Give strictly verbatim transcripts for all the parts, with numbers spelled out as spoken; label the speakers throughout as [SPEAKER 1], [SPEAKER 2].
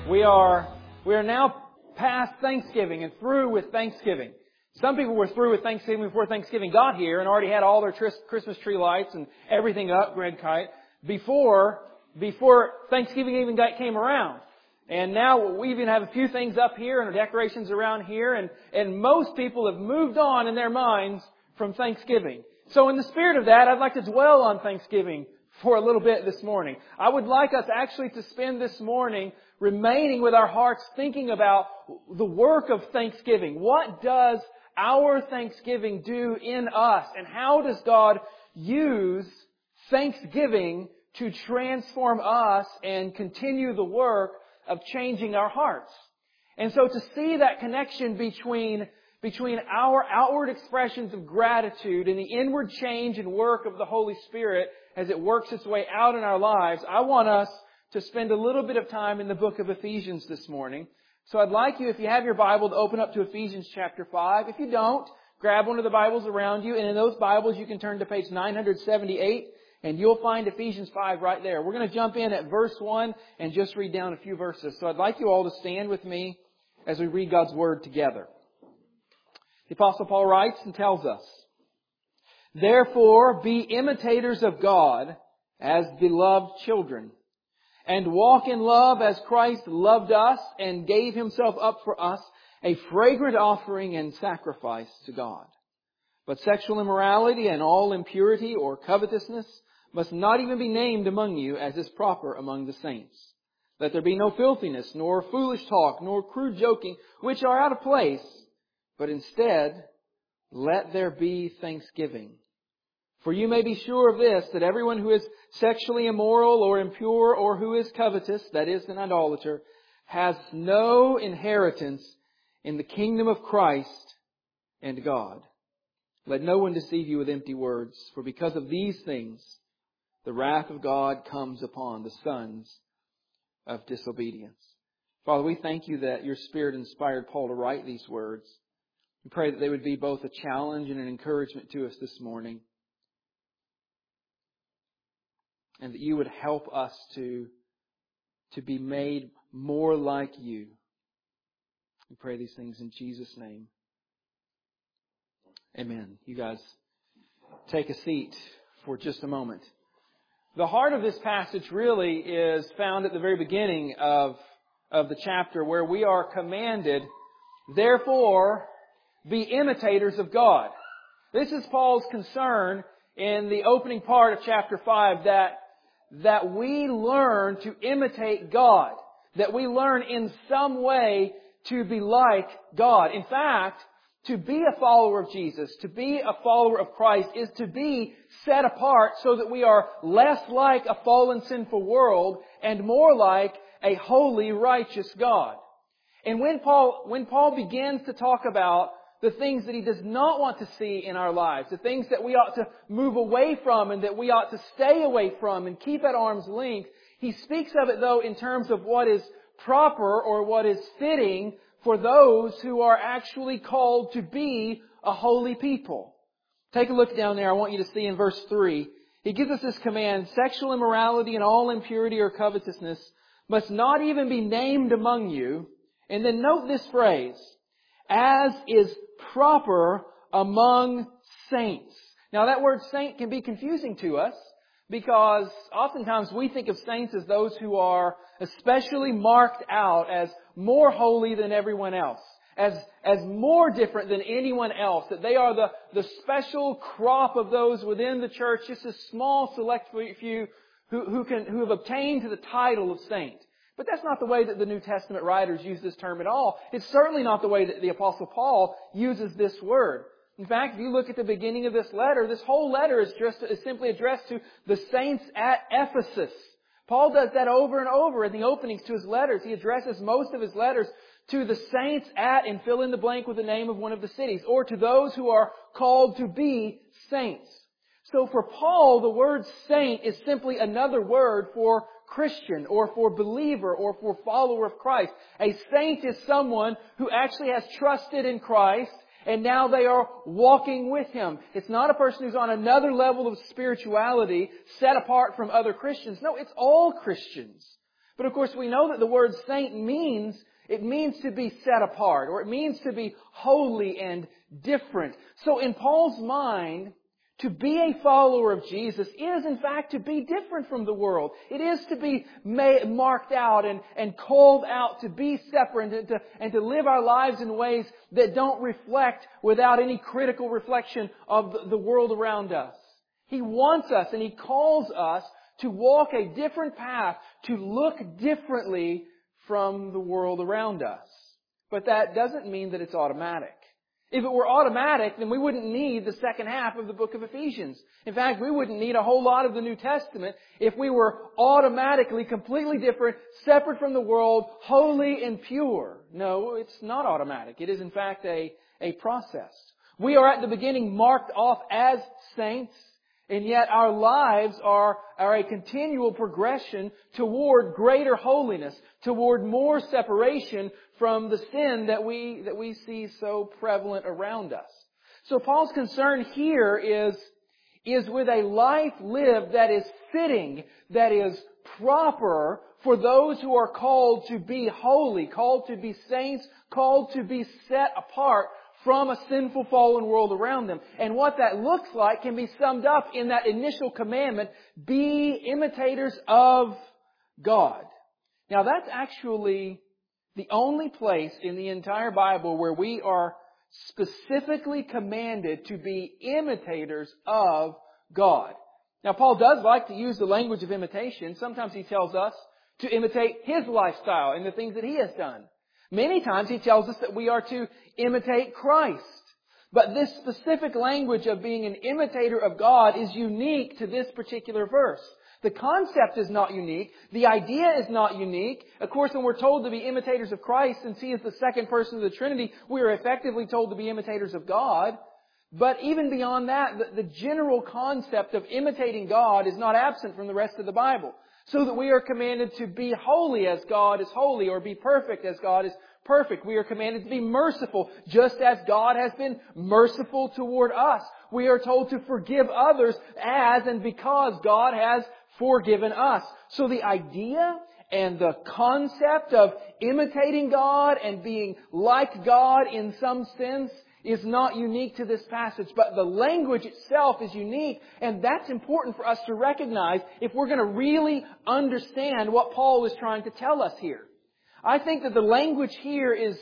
[SPEAKER 1] We are we are now past Thanksgiving and through with Thanksgiving. Some people were through with Thanksgiving before Thanksgiving got here and already had all their tris- Christmas tree lights and everything up, Greg Kite, before before Thanksgiving even got, came around. And now we even have a few things up here and decorations around here, and, and most people have moved on in their minds from Thanksgiving. So in the spirit of that, I'd like to dwell on Thanksgiving for a little bit this morning. I would like us actually to spend this morning remaining with our hearts thinking about the work of Thanksgiving. What does our Thanksgiving do in us? And how does God use Thanksgiving to transform us and continue the work of changing our hearts? And so to see that connection between between our outward expressions of gratitude and the inward change and work of the Holy Spirit as it works its way out in our lives, I want us to spend a little bit of time in the book of Ephesians this morning. So I'd like you, if you have your Bible, to open up to Ephesians chapter five. If you don't, grab one of the Bibles around you, and in those Bibles you can turn to page nine seventy-eight, and you'll find Ephesians five right there. We're going to jump in at verse one and just read down a few verses. So I'd like you all to stand with me as we read God's Word together. The Apostle Paul writes and tells us, "Therefore be imitators of God as beloved children, and walk in love as Christ loved us and gave Himself up for us, a fragrant offering and sacrifice to God. But sexual immorality and all impurity or covetousness must not even be named among you, as is proper among the saints. Let there be no filthiness, nor foolish talk, nor crude joking, which are out of place, but instead let there be thanksgiving. For you may be sure of this, that everyone who is sexually immoral or impure or who is covetous, that is, an idolater, has no inheritance in the kingdom of Christ and God. Let no one deceive you with empty words, for because of these things the wrath of God comes upon the sons of disobedience." Father, we thank You that Your Spirit inspired Paul to write these words. We pray that they would be both a challenge and an encouragement to us this morning, and that You would help us to, to be made more like You. We pray these things in Jesus' name. Amen. You guys take a seat for just a moment. The heart of this passage really is found at the very beginning of, of the chapter, where we are commanded, "Therefore, be imitators of God." This is Paul's concern in the opening part of chapter five, that, that we learn to imitate God, that we learn in some way to be like God. In fact, to be a follower of Jesus, to be a follower of Christ, is to be set apart so that we are less like a fallen, sinful world and more like a holy, righteous God. And when Paul, when Paul begins to talk about the things that he does not want to see in our lives, the things that we ought to move away from and that we ought to stay away from and keep at arm's length, he speaks of it, though, in terms of what is proper or what is fitting for those who are actually called to be a holy people. Take a look down there. I want you to see in verse three. He gives us this command: "Sexual immorality and all impurity or covetousness must not even be named among you." And then note this phrase: "as is proper among saints." Now that word saint can be confusing to us, because oftentimes we think of saints as those who are especially marked out as more holy than everyone else, as, as more different than anyone else, that they are the, the special crop of those within the church, just a small select few who, who, can, who have obtained to the title of saint. But that's not the way that the New Testament writers use this term at all. It's certainly not the way that the Apostle Paul uses this word. In fact, if you look at the beginning of this letter, this whole letter is, just, is simply addressed to the saints at Ephesus. Paul does that over and over in the openings to his letters. He addresses most of his letters to the saints at, and fill in the blank with the name of one of the cities, or to those who are called to be saints. So for Paul, the word saint is simply another word for Christian, or for believer, or for follower of Christ. A saint is someone who actually has trusted in Christ, and now they are walking with Him. It's not a person who's on another level of spirituality, set apart from other Christians. No, it's all Christians. But of course we know that the word saint means, it means to be set apart, or it means to be holy and different. So in Paul's mind, to be a follower of Jesus is in fact to be different from the world. It is to be ma- marked out and, and called out to be separate and to, and to live our lives in ways that don't reflect without any critical reflection of the, the world around us. He wants us and He calls us to walk a different path, to look differently from the world around us. But that doesn't mean that it's automatic. If it were automatic, then we wouldn't need the second half of the book of Ephesians. In fact, we wouldn't need a whole lot of the New Testament if we were automatically completely different, separate from the world, holy and pure. No, it's not automatic. It is in fact a, a process. We are at the beginning marked off as saints, and yet our lives are, are a continual progression toward greater holiness, toward more separation from the sin that we, that we see so prevalent around us. So Paul's concern here is, is with a life lived that is fitting, that is proper for those who are called to be holy, called to be saints, called to be set apart from a sinful fallen world around them. And what that looks like can be summed up in that initial commandment, be imitators of God. Now that's actually the only place in the entire Bible where we are specifically commanded to be imitators of God. Now Paul does like to use the language of imitation. Sometimes he tells us to imitate his lifestyle and the things that he has done. Many times he tells us that we are to imitate Christ. But this specific language of being an imitator of God is unique to this particular verse. The concept is not unique. The idea is not unique. Of course, when we're told to be imitators of Christ, since He is the second person of the Trinity, we are effectively told to be imitators of God. But even beyond that, the, the general concept of imitating God is not absent from the rest of the Bible. So that we are commanded to be holy as God is holy, or be perfect as God is perfect. We are commanded to be merciful, just as God has been merciful toward us. We are told to forgive others as and because God has forgiven us. So the idea and the concept of imitating God and being like God in some sense is not unique to this passage, but the language itself is unique, and that's important for us to recognize if we're going to really understand what Paul is trying to tell us here. I think that the language here is,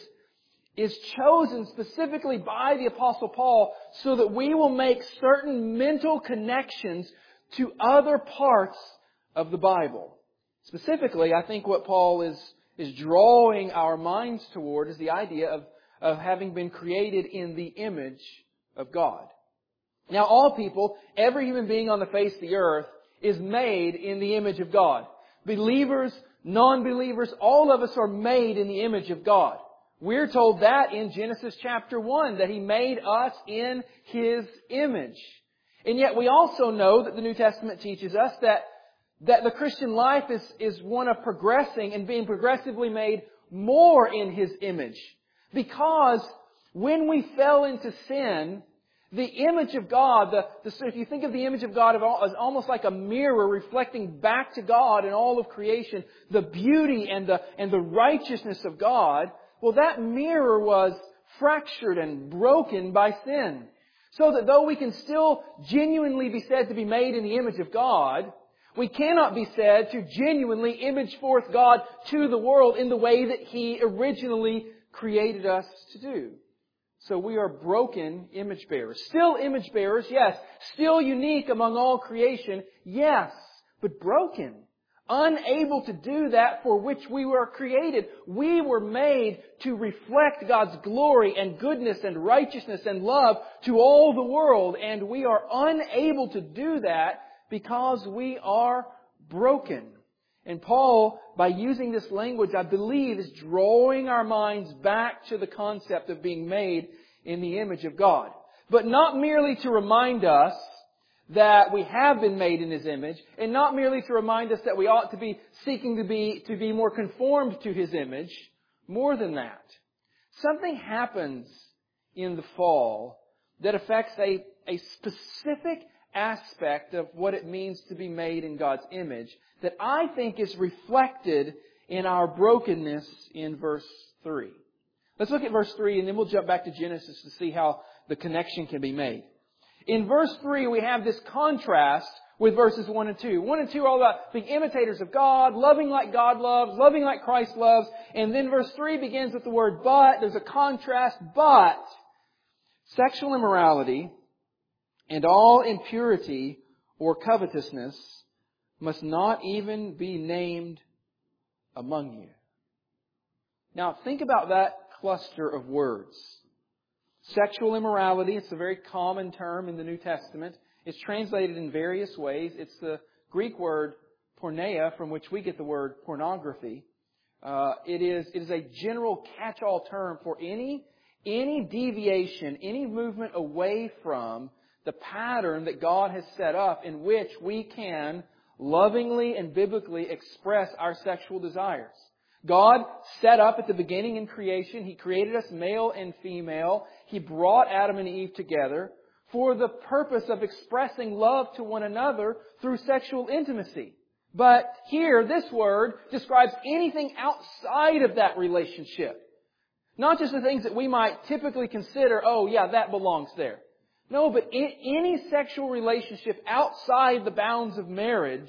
[SPEAKER 1] is chosen specifically by the Apostle Paul so that we will make certain mental connections to other parts of the Bible. Specifically, I think what Paul is, is drawing our minds toward is the idea of of having been created in the image of God. Now, all people, every human being on the face of the earth is made in the image of God. Believers, non-believers, all of us are made in the image of God. We're told that in Genesis chapter one, that He made us in His image. And yet we also know that the New Testament teaches us that, that the Christian life is, is one of progressing and being progressively made more in His image. Because when we fell into sin, the image of God, the, the, if you think of the image of God as almost like a mirror reflecting back to God in all of creation, the beauty and the, and the righteousness of God, well, that mirror was fractured and broken by sin. So that though we can still genuinely be said to be made in the image of God, we cannot be said to genuinely image forth God to the world in the way that He originally created us to do. So we are broken image bearers. Still image bearers, yes. Still unique among all creation, yes. But broken. Unable to do that for which we were created. We were made to reflect God's glory and goodness and righteousness and love to all the world. And we are unable to do that because we are broken. And Paul, by using this language, I believe, is drawing our minds back to the concept of being made in the image of God. But not merely to remind us that we have been made in His image, and not merely to remind us that we ought to be seeking to be, to be more conformed to His image. More than that, something happens in the fall that affects a, a specific aspect of what it means to be made in God's image that I think is reflected in our brokenness in verse three. Let's look at verse three and then we'll jump back to Genesis to see how the connection can be made. In verse three we have this contrast with verses one and two. one and two are all about being imitators of God, loving like God loves, loving like Christ loves. And then verse three begins with the word but. There's a contrast. But sexual immorality and all impurity or covetousness must not even be named among you. Now think about that cluster of words. Sexual immorality, it's a very common term in the New Testament. It's translated in various ways. It's the Greek word porneia, from which we get the word pornography. Uh, it is it is a general catch-all term for any any deviation, any movement away from the pattern that God has set up in which we can lovingly and biblically express our sexual desires. God set up at the beginning in creation. He created us male and female. He brought Adam and Eve together for the purpose of expressing love to one another through sexual intimacy. But here, this word describes anything outside of that relationship. Not just the things that we might typically consider, oh yeah, that belongs there. No, but any sexual relationship outside the bounds of marriage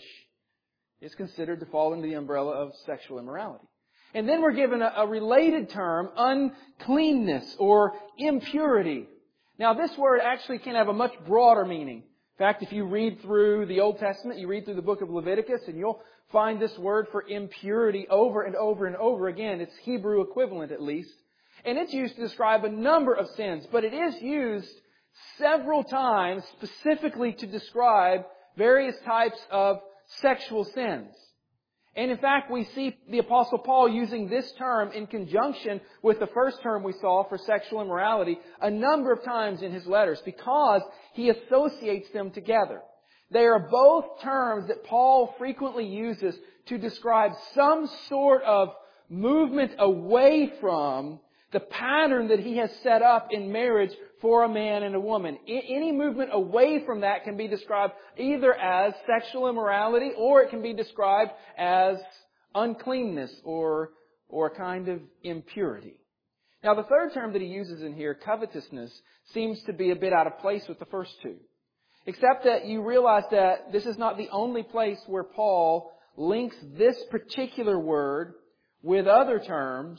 [SPEAKER 1] is considered to fall into the umbrella of sexual immorality. And then we're given a, a related term, uncleanness or impurity. Now this word actually can have a much broader meaning. In fact, if you read through the Old Testament, you read through the book of Leviticus, and you'll find this word for impurity over and over and over again. It's Hebrew equivalent at least. And it's used to describe a number of sins, but it is used several times specifically to describe various types of sexual sins. And in fact, we see the Apostle Paul using this term in conjunction with the first term we saw for sexual immorality a number of times in his letters because he associates them together. They are both terms that Paul frequently uses to describe some sort of movement away from the pattern that he has set up in marriage for a man and a woman. Any movement away from that can be described either as sexual immorality or it can be described as uncleanness or, or a kind of impurity. Now the third term that he uses in here, covetousness, seems to be a bit out of place with the first two. Except that you realize that this is not the only place where Paul links this particular word with other terms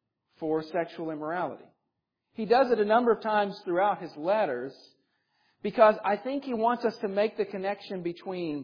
[SPEAKER 1] for sexual immorality. He does it a number of times throughout his letters because I think he wants us to make the connection between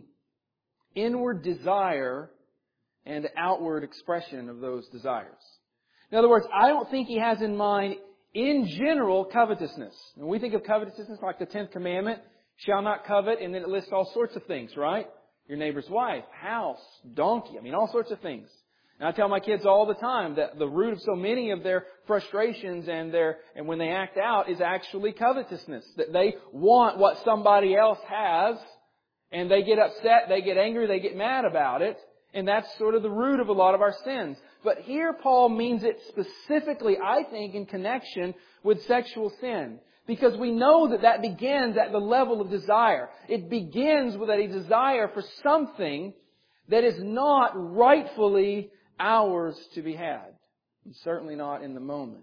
[SPEAKER 1] inward desire and outward expression of those desires. In other words, I don't think he has in mind, in general, covetousness. When we think of covetousness like the tenth commandment, shall not covet, and then it lists all sorts of things, right? Your neighbor's wife, house, donkey, I mean all sorts of things. And I tell my kids all the time that the root of so many of their frustrations and their and when they act out is actually covetousness. That they want what somebody else has and they get upset, they get angry, they get mad about it. And that's sort of the root of a lot of our sins. But here Paul means it specifically, I think, in connection with sexual sin. Because we know that that begins at the level of desire. It begins with a desire for something that is not rightfully ours to be had. And certainly not in the moment.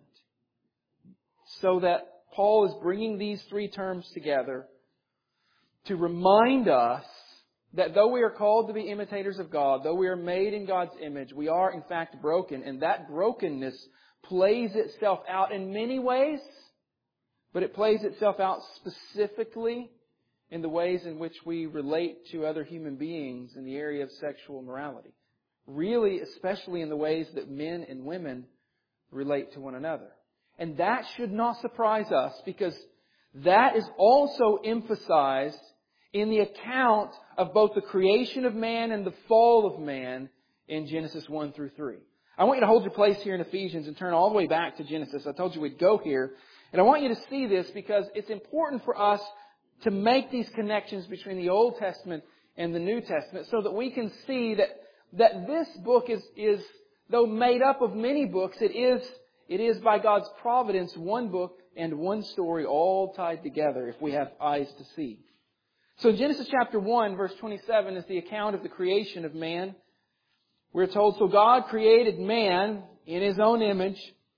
[SPEAKER 1] So that Paul is bringing these three terms together to remind us that though we are called to be imitators of God, though we are made in God's image, we are in fact broken. And that brokenness plays itself out in many ways, but it plays itself out specifically in the ways in which we relate to other human beings in the area of sexual morality. Really, especially in the ways that men and women relate to one another. And that should not surprise us because that is also emphasized in the account of both the creation of man and the fall of man in Genesis one through three. I want you to hold your place here in Ephesians and turn all the way back to Genesis. I told you we'd go here. And I want you to see this because it's important for us to make these connections between the Old Testament and the New Testament so that we can see that that this book is, is, though made up of many books, it is, it is by God's providence one book and one story all tied together if we have eyes to see. So in Genesis chapter one, verse twenty-seven is the account of the creation of man. We're told, so God created man in His own image.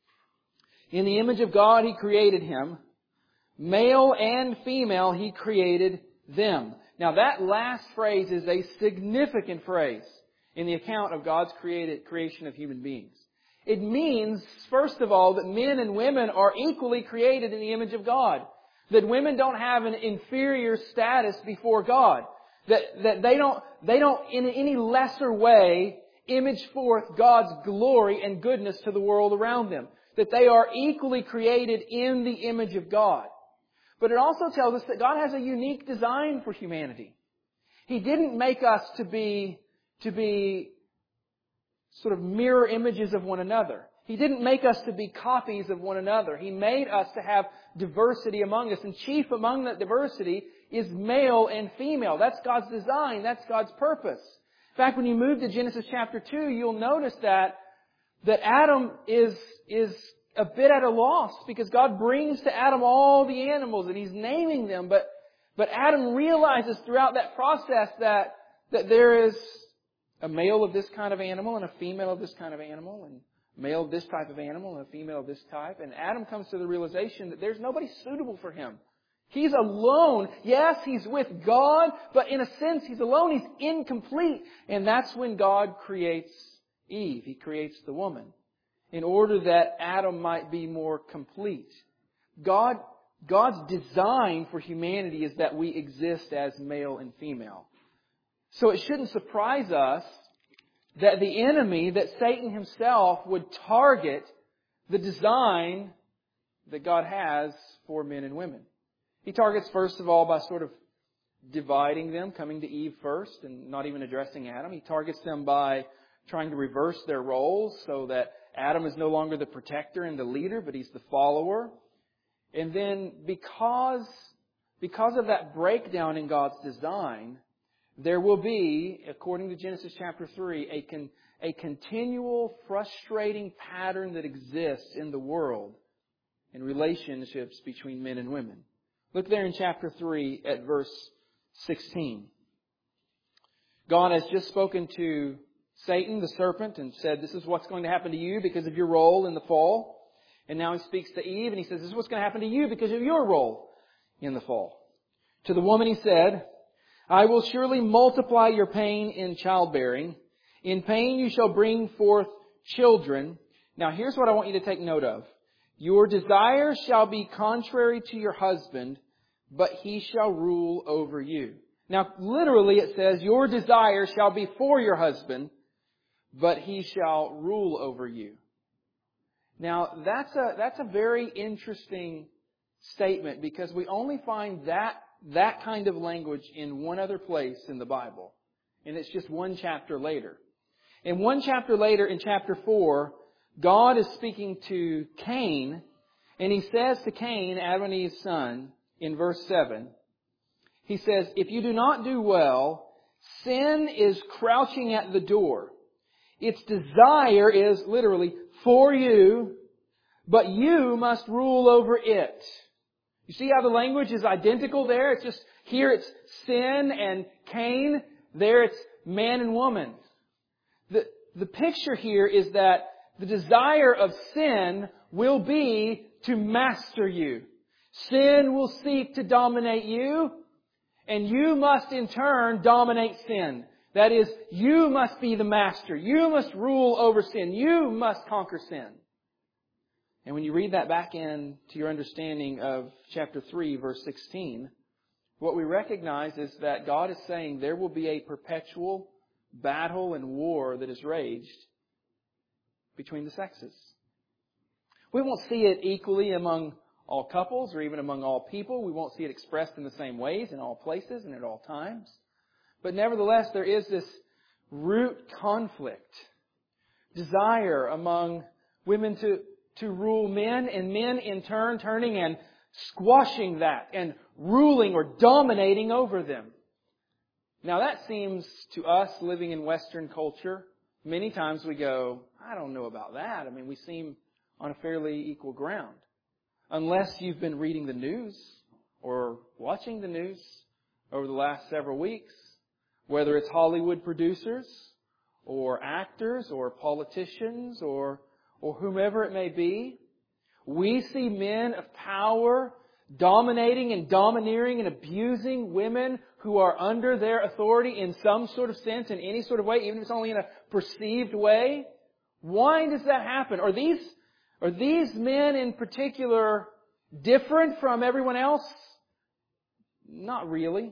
[SPEAKER 1] In the image of God He created him. Male and female He created them. Now that last phrase is a significant phrase in the account of God's created creation of human beings. It means, first of all, that men and women are equally created in the image of God. That women don't have an inferior status before God. That, that they don't, they don't in any lesser way image forth God's glory and goodness to the world around them. That they are equally created in the image of God. But it also tells us that God has a unique design for humanity. He didn't make us to be, to be sort of mirror images of one another. He didn't make us to be copies of one another. He made us to have diversity among us. And chief among that diversity is male and female. That's God's design. That's God's purpose. In fact, when you move to Genesis chapter two, you'll notice that, that Adam is, is a bit at a loss because God brings to Adam all the animals and He's naming them. But, but Adam realizes throughout that process that, that there is a male of this kind of animal and a female of this kind of animal, and a male of this type of animal and a female of this type. And Adam comes to the realization that there's nobody suitable for him. He's alone. Yes, he's with God, but in a sense he's alone. He's incomplete. And that's when God creates Eve. He creates the woman in order that Adam might be more complete. God, God's design for humanity is that we exist as male and female. So it shouldn't surprise us that the enemy, that Satan himself, would target the design that God has for men and women. He targets, first of all, by sort of dividing them, coming to Eve first and not even addressing Adam. He targets them by trying to reverse their roles so that Adam is no longer the protector and the leader, but he's the follower. And then because, because of that breakdown in God's design, there will be, according to Genesis chapter three, a, con, a continual frustrating pattern that exists in the world in relationships between men and women. Look there in chapter three at verse sixteen. God has just spoken to Satan, the serpent, and said, this is what's going to happen to you because of your role in the fall. And now He speaks to Eve and He says, this is what's going to happen to you because of your role in the fall. To the woman He said, I will surely multiply your pain in childbearing. In pain you shall bring forth children. Now here's what I want you to take note of. Your desire shall be contrary to your husband, but he shall rule over you. Now literally it says, your desire shall be for your husband, but he shall rule over you. Now that's a, that's a very interesting statement because we only find that that kind of language in one other place in the Bible. And it's just one chapter later. In one chapter later, in chapter four, God is speaking to Cain, and He says to Cain, Adam and Eve's son, in verse seven, He says, if you do not do well, sin is crouching at the door. Its desire is literally for you, but you must rule over it. You see how the language is identical there? It's just, here it's sin and Cain. There it's man and woman. The, the picture here is that the desire of sin will be to master you. Sin will seek to dominate you, and you must in turn dominate sin. That is, you must be the master. You must rule over sin. You must conquer sin. And when you read that back in to your understanding of chapter three, verse sixteen, what we recognize is that God is saying there will be a perpetual battle and war that is raged between the sexes. We won't see it equally among all couples or even among all people. We won't see it expressed in the same ways in all places and at all times. But nevertheless, there is this root conflict, desire among women to to rule men, and men in turn turning and squashing that and ruling or dominating over them. Now that seems to us living in Western culture, many times we go, I don't know about that. I mean, we seem on a fairly equal ground. Unless you've been reading the news or watching the news over the last several weeks, whether it's Hollywood producers or actors or politicians or, or whomever it may be. We see men of power dominating and domineering and abusing women who are under their authority in some sort of sense, in any sort of way, even if it's only in a perceived way. Why does that happen? Are these, are these men in particular different from everyone else? Not really.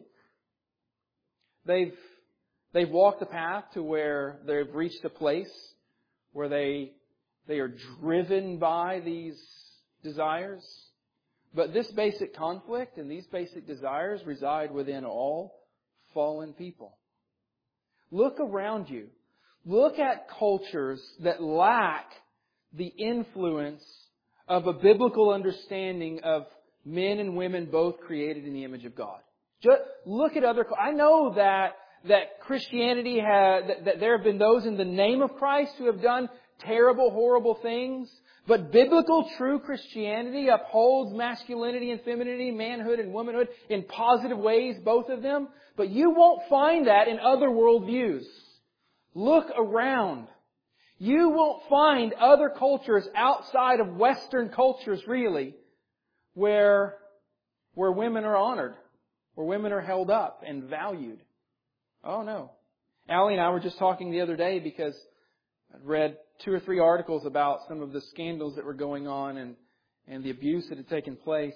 [SPEAKER 1] They've, they've walked the path to where they've reached a place where they, they are driven by these desires. But this basic conflict and these basic desires reside within all fallen people. Look around you. Look at cultures that lack the influence of a biblical understanding of men and women both created in the image of God. Just look at other... I know that, that Christianity has... That, that there have been those in the name of Christ who have done terrible, horrible things. But biblical, true Christianity upholds masculinity and femininity, manhood and womanhood in positive ways, both of them. But you won't find that in other worldviews. Look around. You won't find other cultures outside of Western cultures, really, where, where women are honored, where women are held up and valued. Oh, no. Allie and I were just talking the other day because I'd read two or three articles about some of the scandals that were going on and, and the abuse that had taken place.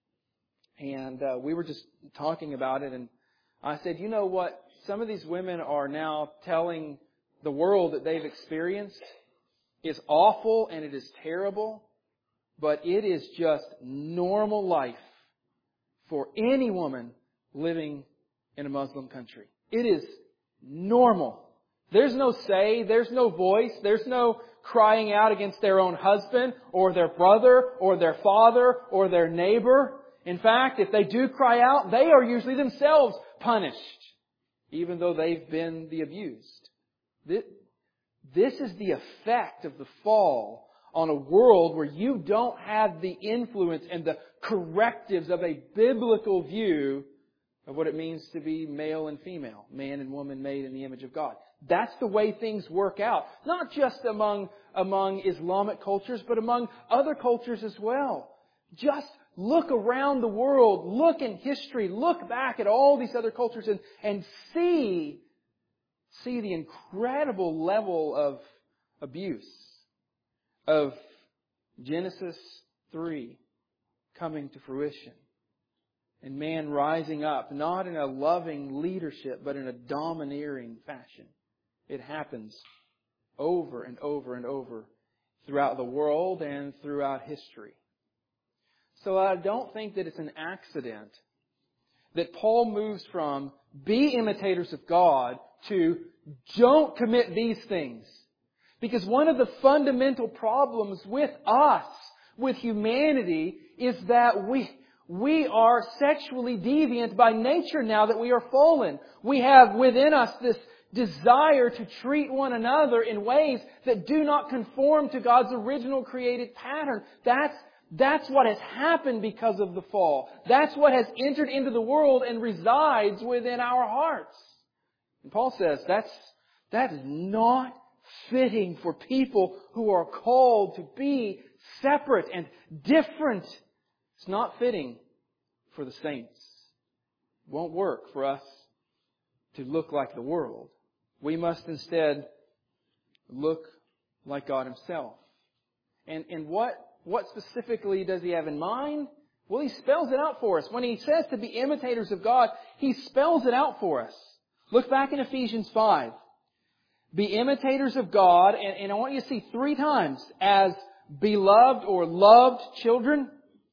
[SPEAKER 1] And uh, we were just talking about it. And I said, you know what? Some of these women are now telling the world that they've experienced is awful and it is terrible. But it is just normal life for any woman living in a Muslim country. It is normal. There's no say, there's no voice, there's no crying out against their own husband or their brother or their father or their neighbor. In fact, if they do cry out, they are usually themselves punished, even though they've been the abused. This is the effect of the fall on a world where you don't have the influence and the correctives of a biblical view of what it means to be male and female, man and woman made in the image of God. That's the way things work out. Not just among, among Islamic cultures, but among other cultures as well. Just look around the world, look in history, look back at all these other cultures and, and see, see the incredible level of abuse of Genesis three coming to fruition. And man rising up, not in a loving leadership, but in a domineering fashion. It happens over and over and over throughout the world and throughout history. So I don't think that it's an accident that Paul moves from be imitators of God to don't commit these things. Because one of the fundamental problems with us, with humanity, is that we... We are sexually deviant by nature now that we are fallen. We have within us this desire to treat one another in ways that do not conform to God's original created pattern. That's, that's what has happened because of the fall. That's what has entered into the world and resides within our hearts. And Paul says that's, that is not fitting for people who are called to be separate and different. It's not fitting for the saints. It won't work for us to look like the world. We must instead look like God Himself. And, and what, what specifically does He have in mind? Well, He spells it out for us. When He says to be imitators of God, He spells it out for us. Look back in Ephesians five. Be imitators of God, and, and I want you to see three times as beloved or loved children.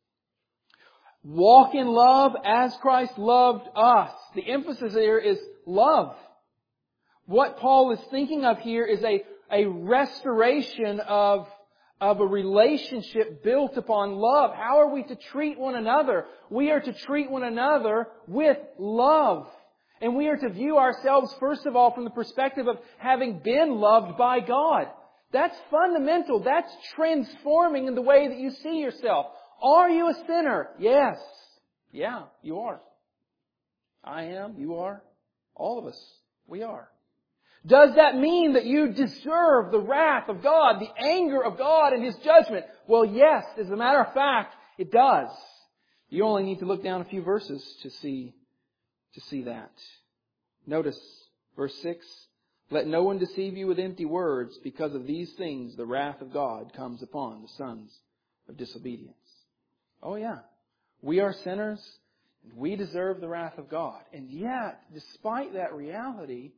[SPEAKER 1] Walk in love as Christ loved us. The emphasis here is love. What Paul is thinking of here is a, a restoration of, of a relationship built upon love. How are we to treat one another? We are to treat one another with love. And we are to view ourselves, first of all, from the perspective of having been loved by God. That's fundamental. That's transforming in the way that you see yourself. Are you a sinner? Yes. Yeah, you are. I am. You are. All of us. We are. Does that mean that you deserve the wrath of God, the anger of God and His judgment? Well, yes, as a matter of fact, it does. You only need to look down a few verses to see, to see that. Notice verse six. Let no one deceive you with empty words. Because of these things, the wrath of God comes upon the sons of disobedience. Oh yeah. We are sinners. And we deserve the wrath of God. And yet, despite that reality,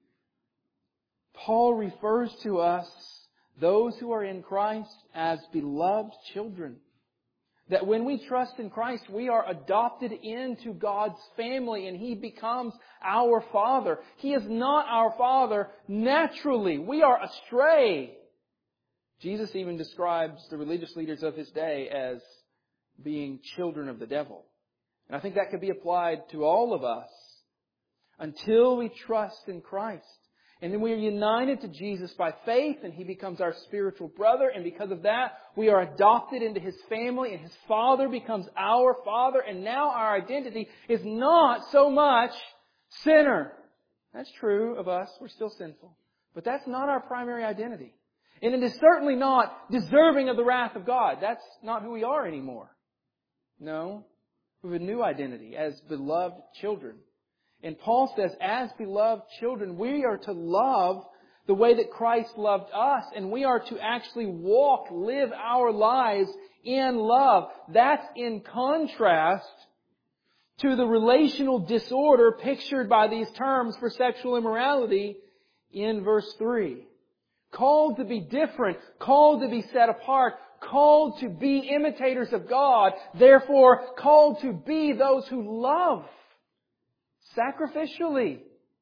[SPEAKER 1] Paul refers to us, those who are in Christ, as beloved children. That when we trust in Christ, we are adopted into God's family and He becomes our Father. He is not our Father naturally. We are astray. Jesus even describes the religious leaders of His day as being children of the devil. And I think that could be applied to all of us until we trust in Christ. And then we are united to Jesus by faith, and He becomes our spiritual brother. And because of that, we are adopted into His family, and His Father becomes our Father. And now our identity is not so much sinner. That's true of us. We're still sinful. But that's not our primary identity. And it is certainly not deserving of the wrath of God. That's not who we are anymore. No. We have a new identity as beloved children. And Paul says, as beloved children, we are to love the way that Christ loved us. And we are to actually walk, live our lives in love. That's in contrast to the relational disorder pictured by these terms for sexual immorality in verse three. Called to be different, called to be set apart, called to be imitators of God, therefore called to be those who love sacrificially,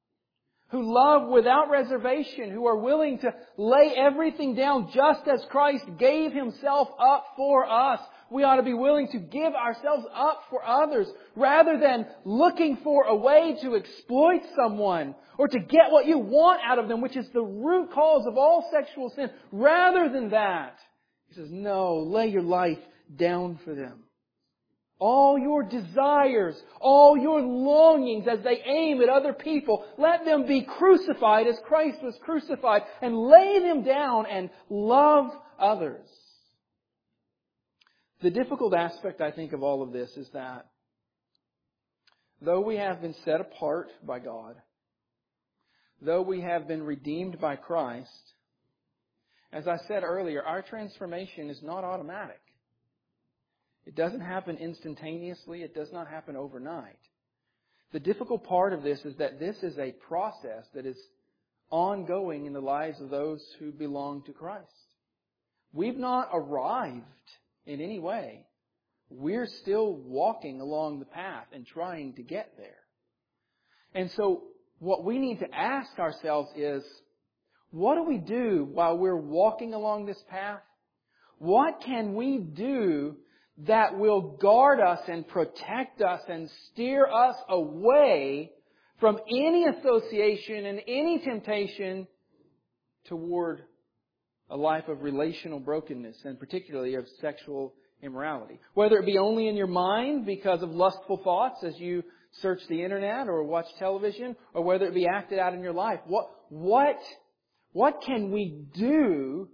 [SPEAKER 1] who love without reservation, who are willing to lay everything down just as Christ gave Himself up for us. We ought to be willing to give ourselves up for others rather than looking for a way to exploit someone or to get what you want out of them, which is the root cause of all sexual sin. Rather than that, He says, no, lay your life down for them. All your desires, all your longings as they aim at other people, let them be crucified as Christ was crucified, and lay them down and love others. The difficult aspect, I think, of all of this is that though we have been set apart by God, though we have been redeemed by Christ, as I said earlier, our transformation is not automatic. It doesn't happen instantaneously. It does not happen overnight. The difficult part of this is that this is a process that is ongoing in the lives of those who belong to Christ. We've not arrived in any way. We're still walking along the path and trying to get there. And so what we need to ask ourselves is, what do we do while we're walking along this path? What can we do that will guard us and protect us and steer us away from any association and any temptation toward a life of relational brokenness, and particularly of sexual immorality? Whether it be only in your mind because of lustful thoughts as you search the internet or watch television, or whether it be acted out in your life. What, what, what can we do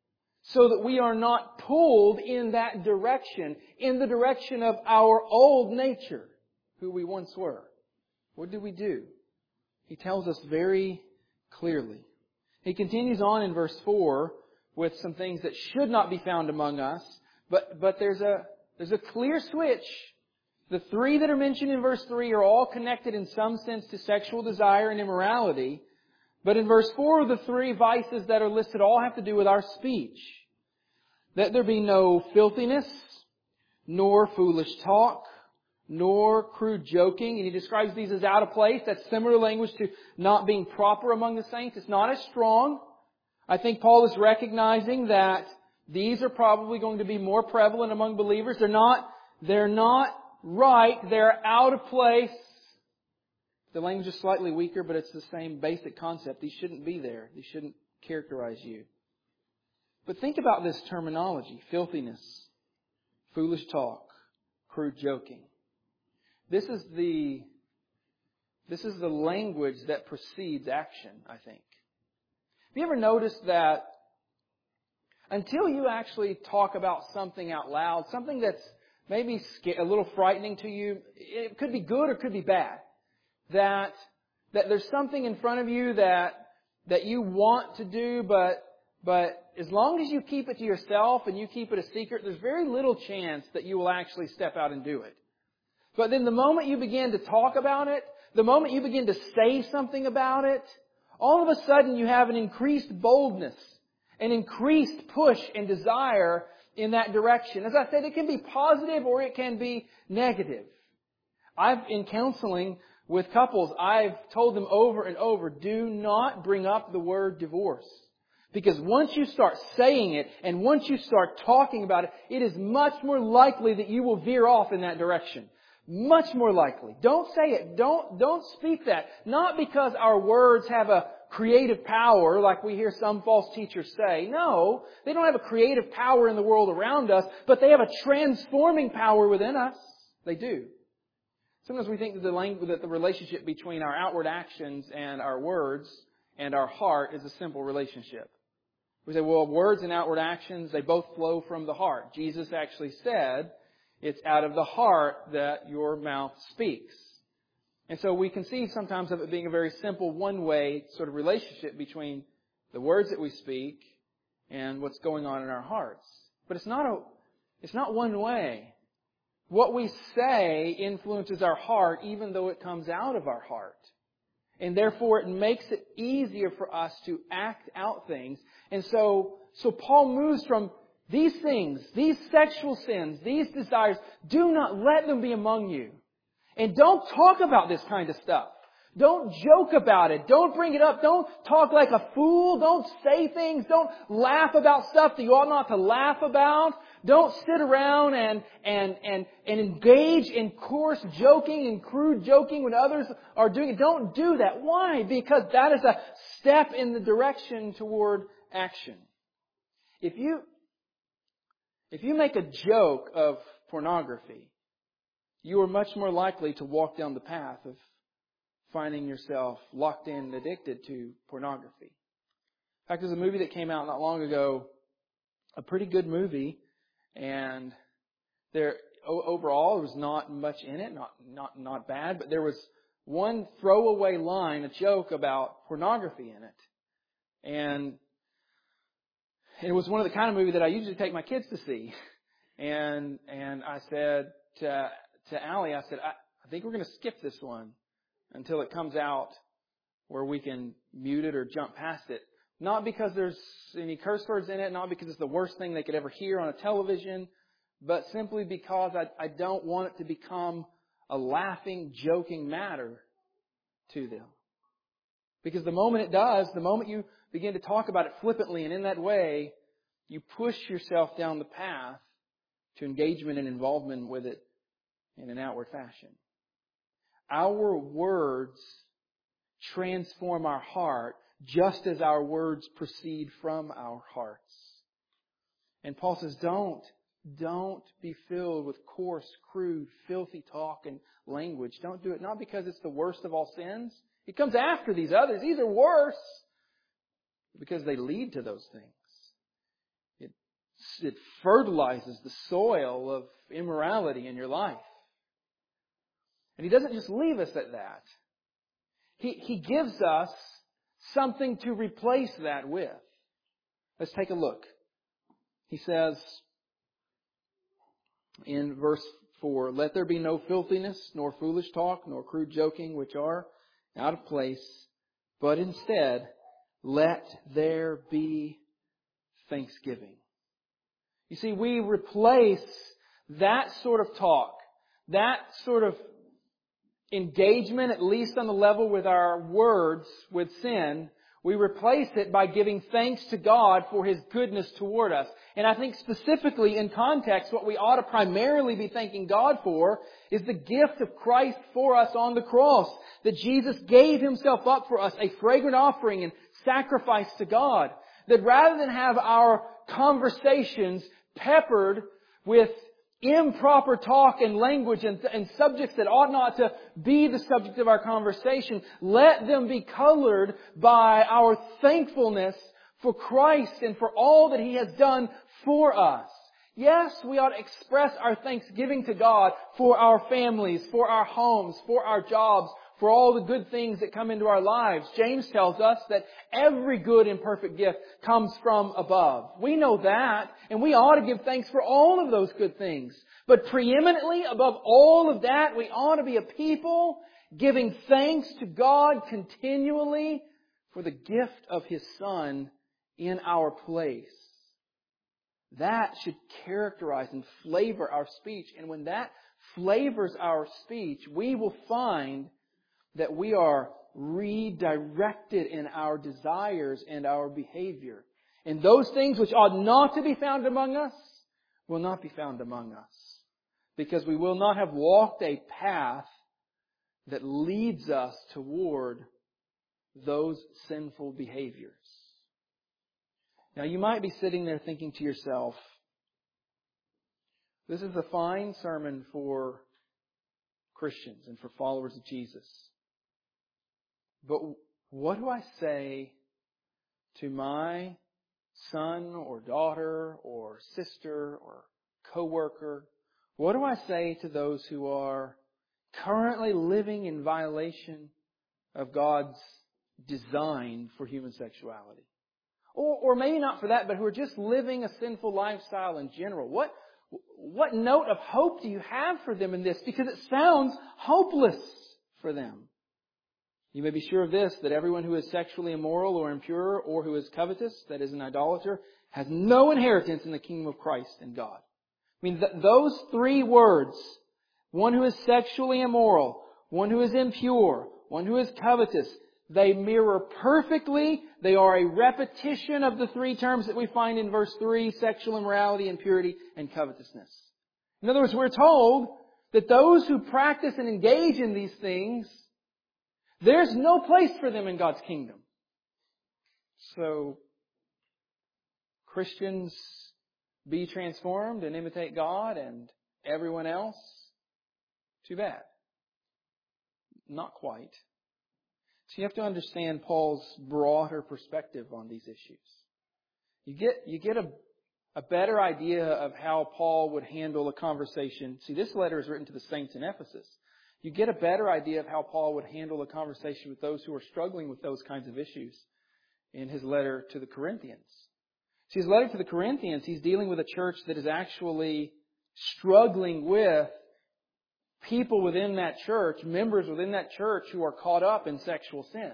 [SPEAKER 1] so that we are not pulled in that direction, in the direction of our old nature, who we once were? What do we do? He tells us very clearly. He continues on in verse four with some things that should not be found among us, but, but there's a, there's a clear switch. The three that are mentioned in verse three are all connected in some sense to sexual desire and immorality. But in verse four, the three vices that are listed all have to do with our speech. That there be no filthiness, nor foolish talk, nor crude joking. And he describes these as out of place. That's similar language to not being proper among the saints. It's not as strong. I think Paul is recognizing that these are probably going to be more prevalent among believers. They're not, they're not right. They're out of place. The language is slightly weaker, but it's the same basic concept. These shouldn't be there. These shouldn't characterize you. But think about this terminology: filthiness, foolish talk, crude joking. This is the, this is the language that precedes action, I think. you ever noticed that until you actually talk about something out loud, something that's maybe a little frightening to you, it could be good or it could be bad, that that there's something in front of you that that you want to do, but but as long as you keep it to yourself and you keep it a secret, there's very little chance that you will actually step out and do it. But then the moment you begin to talk about it, the moment you begin to say something about it, all of a sudden you have an increased boldness, an increased push and desire in that direction. As I said, it can be positive or it can be negative. I've, in counseling with couples, I've told them over and over, do not bring up the word divorce. Because once you start saying it and once you start talking about it, it is much more likely that you will veer off in that direction. Much more likely. Don't say it. Don't, don't speak that. Not because our words have a creative power like we hear some false teachers say. No, they don't have a creative power in the world around us, but they have a transforming power within us. They do. Sometimes we think that the language, that the relationship between our outward actions and our words and our heart is a simple relationship. We say, well, words and outward actions, they both flow from the heart. Jesus actually said, it's out of the heart that your mouth speaks. And so we conceive sometimes of it being a very simple one-way sort of relationship between the words that we speak and what's going on in our hearts. But it's not a, it's not one way. What we say influences our heart even though it comes out of our heart. And therefore it makes it easier for us to act out things. And so, so Paul moves from these things, these sexual sins, these desires, do not let them be among you. And don't talk about this kind of stuff. Don't joke about it. Don't bring it up. Don't talk like a fool. Don't say things. Don't laugh about stuff that you ought not to laugh about. Don't sit around and, and, and, and engage in coarse joking and crude joking when others are doing it. Don't do that. Why? Because that is a step in the direction toward action. If you, if you make a joke of pornography, you are much more likely to walk down the path of finding yourself locked in and addicted to pornography. In fact, there's a movie that came out not long ago, a pretty good movie, and there overall there was not much in it, not not not bad, but there was one throwaway line, a joke about pornography in it, and it was one of the kind of movie that I usually take my kids to see, and and I said to to Allie, I said, I, I think we're going to skip this one until it comes out where we can mute it or jump past it. Not because there's any curse words in it, not because it's the worst thing they could ever hear on a television, but simply because I, I don't want it to become a laughing, joking matter to them. Because the moment it does, the moment you begin to talk about it flippantly and in that way, you push yourself down the path to engagement and involvement with it in an outward fashion. Our words transform our heart just as our words proceed from our hearts. And Paul says, don't, don't be filled with coarse, crude, filthy talk and language. Don't do it. Not because it's the worst of all sins. It comes after these others. These are worse. Because they lead to those things. It, it fertilizes the soil of immorality in your life. And he doesn't just leave us at that. He, he gives us something to replace that with. Let's take a look. He says in verse four, let there be no filthiness, nor foolish talk, nor crude joking, which are out of place, but instead, let there be thanksgiving. You see, we replace that sort of talk, that sort of engagement, at least on the level with our words, with sin, we replace it by giving thanks to God for His goodness toward us. And I think specifically in context, what we ought to primarily be thanking God for is the gift of Christ for us on the cross. That Jesus gave Himself up for us, a fragrant offering and sacrifice to God. That rather than have our conversations peppered with improper talk and language and, and subjects that ought not to be the subject of our conversation, let them be colored by our thankfulness for Christ and for all that He has done for us. Yes, we ought to express our thanksgiving to God for our families, for our homes, for our jobs, for all the good things that come into our lives. James tells us that every good and perfect gift comes from above. We know that, and we ought to give thanks for all of those good things. But preeminently, above all of that, we ought to be a people giving thanks to God continually for the gift of His Son in our place. That should characterize and flavor our speech. And when that flavors our speech, we will find that we are redirected in our desires and our behavior. And those things which ought not to be found among us will not be found among us. Because we will not have walked a path that leads us toward those sinful behaviors. Now you might be sitting there thinking to yourself, this is a fine sermon for Christians and for followers of Jesus. But what do I say to my son or daughter or sister or coworker? What do I say to those who are currently living in violation of God's design for human sexuality? Or, or maybe not for that, but who are just living a sinful lifestyle in general. What, what note of hope do you have for them in this? Because it sounds hopeless for them. You may be sure of this, that everyone who is sexually immoral or impure or who is covetous, that is an idolater, has no inheritance in the kingdom of Christ and God. I mean, th- those three words, one who is sexually immoral, one who is impure, one who is covetous, they mirror perfectly. They are a repetition of the three terms that we find in verse three, sexual immorality, impurity, and covetousness. In other words, we're told that those who practice and engage in these things, there's no place for them in God's kingdom. So, Christians be transformed and imitate God, and everyone else, too bad. Not quite. So you have to understand Paul's broader perspective on these issues. You get, you get a, a better idea of how Paul would handle a conversation. See, this letter is written to the saints in Ephesus. You get a better idea of how Paul would handle a conversation with those who are struggling with those kinds of issues in his letter to the Corinthians. See, his letter to the Corinthians, he's dealing with a church that is actually struggling with people within that church, members within that church who are caught up in sexual sin.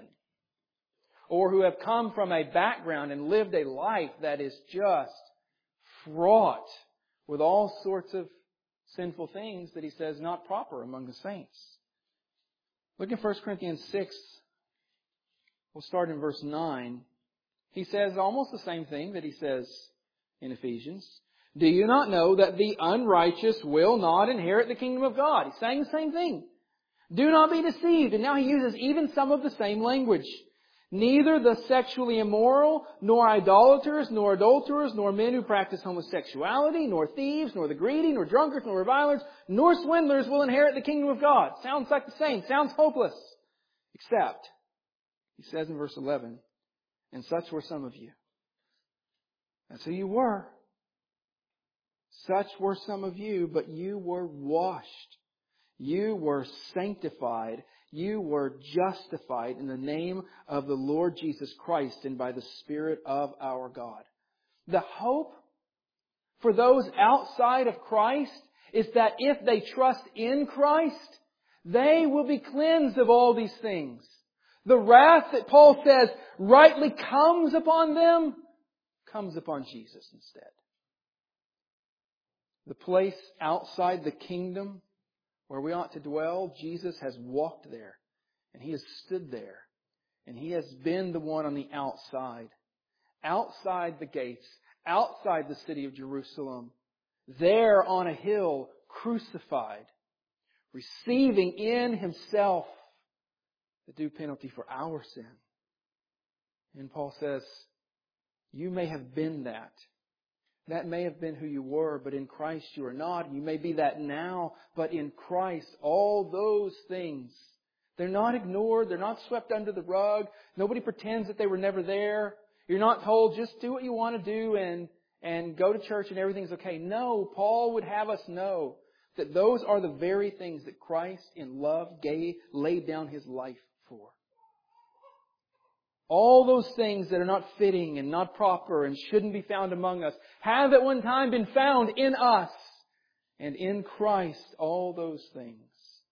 [SPEAKER 1] Or who have come from a background and lived a life that is just fraught with all sorts of sinful things that he says not proper among the saints. Look at First Corinthians six. We'll start in verse nine. He says almost the same thing that he says in Ephesians. Do you not know that the unrighteous will not inherit the kingdom of God? He's saying the same thing. Do not be deceived. And now he uses even some of the same language. Neither the sexually immoral, nor idolaters, nor adulterers, nor men who practice homosexuality, nor thieves, nor the greedy, nor drunkards, nor revilers, nor swindlers will inherit the kingdom of God. Sounds like the same. Sounds hopeless. Except, he says in verse eleven, and such were some of you. That's who you were. Such were some of you, but you were washed. You were sanctified. You were justified in the name of the Lord Jesus Christ and by the Spirit of our God. The hope for those outside of Christ is that if they trust in Christ, they will be cleansed of all these things. The wrath that Paul says rightly comes upon them, comes upon Jesus instead. The place outside the kingdom where we ought to dwell, Jesus has walked there. And He has stood there. And He has been the one on the outside. Outside the gates. Outside the city of Jerusalem. There on a hill, crucified. Receiving in Himself the due penalty for our sin. And Paul says, you may have been that. That may have been who you were, but in Christ you are not. You may be that now, but in Christ, all those things, they're not ignored. They're not swept under the rug. Nobody pretends that they were never there. You're not told, just do what you want to do and, and go to church and everything's okay. No, Paul would have us know that those are the very things that Christ in love gave, laid down His life for. All those things that are not fitting and not proper and shouldn't be found among us have at one time been found in us. And in Christ, all those things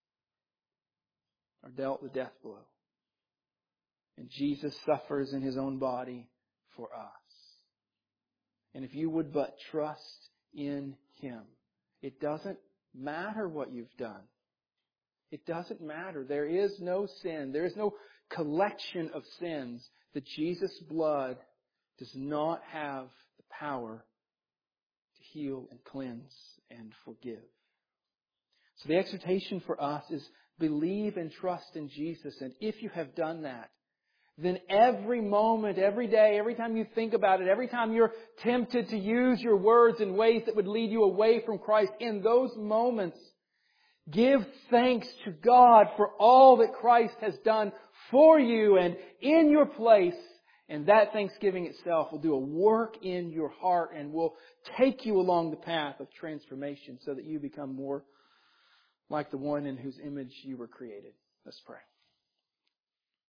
[SPEAKER 1] are dealt the death blow. And Jesus suffers in His own body for us. And if you would but trust in Him, it doesn't matter what you've done. It doesn't matter. There is no sin. There is no collection of sins that Jesus' blood does not have the power to heal and cleanse and forgive. So the exhortation for us is believe and trust in Jesus. And if you have done that, then every moment, every day, every time you think about it, every time you're tempted to use your words in ways that would lead you away from Christ, in those moments, give thanks to God for all that Christ has done for you and in your place. And that thanksgiving itself will do a work in your heart and will take you along the path of transformation so that you become more like the one in whose image you were created. Let's pray.